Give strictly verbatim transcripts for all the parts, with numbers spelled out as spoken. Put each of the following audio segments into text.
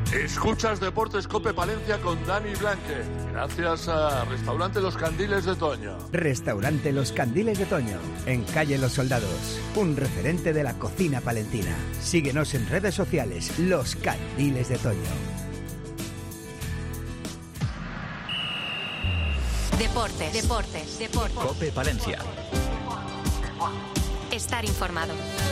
Escuchas Deportes Cope Palencia con Dani Blanque, gracias a Restaurante Los Candiles de Toño. Restaurante Los Candiles de Toño, en Calle Los Soldados, un referente de la cocina palentina. Síguenos en redes sociales, Los Candiles de Toño. Deportes, deportes, deportes. Cope Palencia. Estar informado.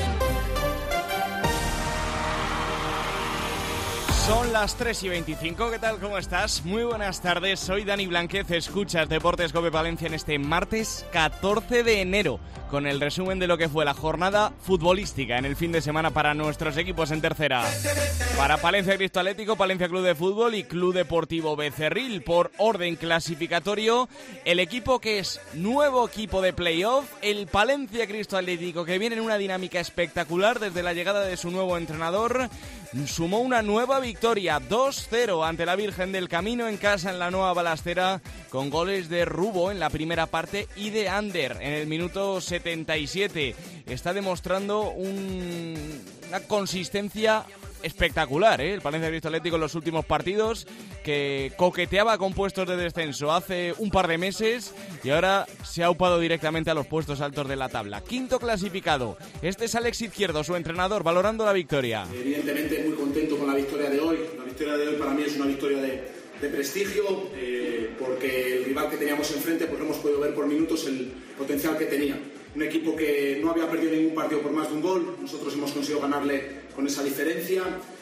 Son las tres y veinticinco, ¿qué tal? ¿Cómo estás? Muy buenas tardes, soy Dani Blanquez, escuchas Deportes Cope Palencia en este martes catorce de enero, con el resumen de lo que fue la jornada futbolística en el fin de semana para nuestros equipos en tercera. Para Palencia Cristo Atlético, Palencia Club de Fútbol y Club Deportivo Becerril, por orden clasificatorio, el equipo que es nuevo equipo de playoff, el Palencia Cristo Atlético, que viene en una dinámica espectacular desde la llegada de su nuevo entrenador, sumó una nueva victoria, dos cero ante la Virgen del Camino en casa en la Nueva Balastera, con goles de Rubo en la primera parte y de Ander en el minuto setenta y siete. Está demostrando un, una consistencia espectacular, ¿eh? El Palencia Cristo Atlético en los últimos partidos, que coqueteaba con puestos de descenso hace un par de meses y ahora se ha upado directamente a los puestos altos de la tabla. Quinto clasificado. Este es Alex Izquierdo, su entrenador, valorando la victoria. Evidentemente muy contento con la victoria de hoy. La victoria de hoy para mí es una victoria de, de prestigio, eh, porque el rival que teníamos enfrente, pues hemos podido ver por minutos el potencial que tenía. Un equipo que no había perdido ningún partido por más de un gol. Nosotros hemos conseguido ganarle con esa diferencia,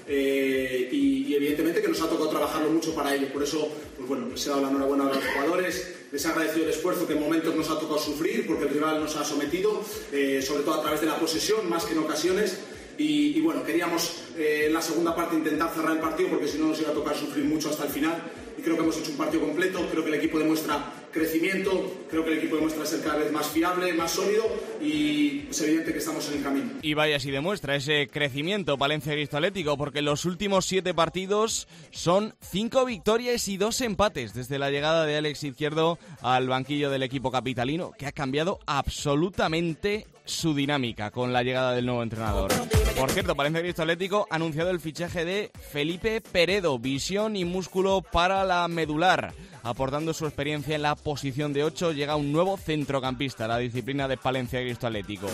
eh, y, y evidentemente que nos ha tocado trabajarlo mucho para ello. Por eso, pues bueno, les he dado la enhorabuena a los jugadores, les he agradecido el esfuerzo que en momentos nos ha tocado sufrir porque el rival nos ha sometido, eh, sobre todo a través de la posesión, más que en ocasiones. Y, y bueno, queríamos eh, en la segunda parte intentar cerrar el partido porque si no nos iba a tocar sufrir mucho hasta el final. Y creo que hemos hecho un partido completo, creo que el equipo demuestra crecimiento, creo que el equipo demuestra ser cada vez más fiable, más sólido, y es evidente que estamos en el camino. Y vaya si demuestra ese crecimiento Palencia Cristo Atlético, porque los últimos siete partidos son cinco victorias y dos empates desde la llegada de Alex Izquierdo al banquillo del equipo capitalino, que ha cambiado absolutamente su dinámica con la llegada del nuevo entrenador. Por cierto, Palencia Cristo Atlético ha anunciado el fichaje de Felipe Peredo, visión y músculo para la medular. Aportando su experiencia en la posición de ocho, llega un nuevo centrocampista a la disciplina de Palencia Cristo Atlético.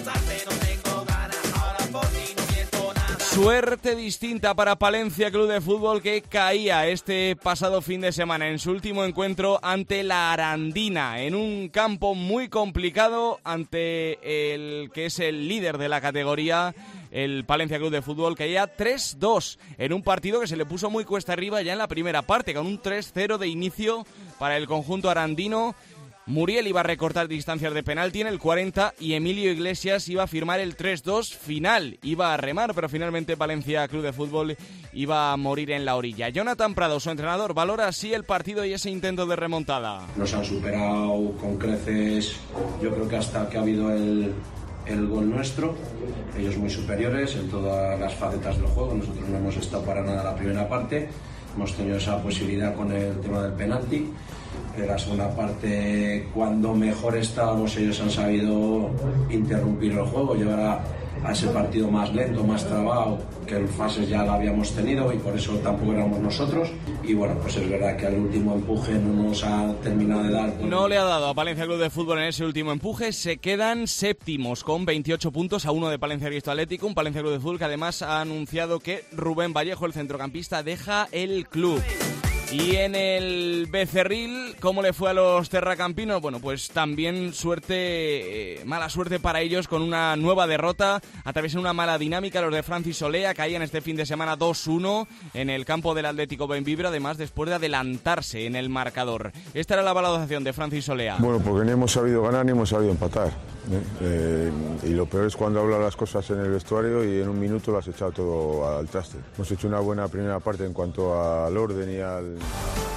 Suerte distinta para Palencia Club de Fútbol, que caía este pasado fin de semana en su último encuentro ante la Arandina, en un campo muy complicado ante el que es el líder de la categoría, el Palencia Club de Fútbol, que caía tres dos en un partido que se le puso muy cuesta arriba ya en la primera parte, con un tres cero de inicio para el conjunto arandino. Muriel iba a recortar distancias de penalti en el cuarenta y Emilio Iglesias iba a firmar el tres dos final. Iba a remar, pero finalmente Palencia Club de Fútbol iba a morir en la orilla. Jonathan Prado, su entrenador, valora así el partido y ese intento de remontada. Nos han superado con creces, yo creo que hasta que ha habido el, el gol nuestro. Ellos muy superiores en todas las facetas del juego. Nosotros no hemos estado para nada en la primera parte. Hemos tenido esa posibilidad con el tema del penalti. En la segunda parte, cuando mejor estábamos, ellos han sabido interrumpir el juego, llevar a, a ese partido más lento, más trabado, que en fases ya lo habíamos tenido y por eso tampoco éramos nosotros. Y bueno, pues es verdad que al último empuje no nos ha terminado de dar. Pues... No le ha dado a Palencia Club de Fútbol en ese último empuje. Se quedan séptimos con veintiocho puntos a uno de Palencia Cristo Atlético. Un Palencia Club de Fútbol que además ha anunciado que Rubén Vallejo, el centrocampista, deja el club. Y en el Becerril, ¿cómo le fue a los terracampinos? Bueno, pues también suerte, eh, mala suerte para ellos con una nueva derrota. Atraviesan una mala dinámica los de Francis Olea, caían este fin de semana dos uno en el campo del Atlético Benvibre, además después de adelantarse en el marcador. Esta era la valoración de Francis Olea. Bueno, porque ni hemos sabido ganar ni hemos sabido empatar, ¿eh? Eh, y lo peor es cuando hablas las cosas en el vestuario y en un minuto lo has echado todo al traste. Hemos hecho una buena primera parte en cuanto al orden y al...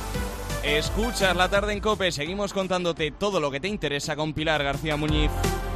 Escuchas La Tarde en COPE, seguimos contándote todo lo que te interesa con Pilar García Muñiz.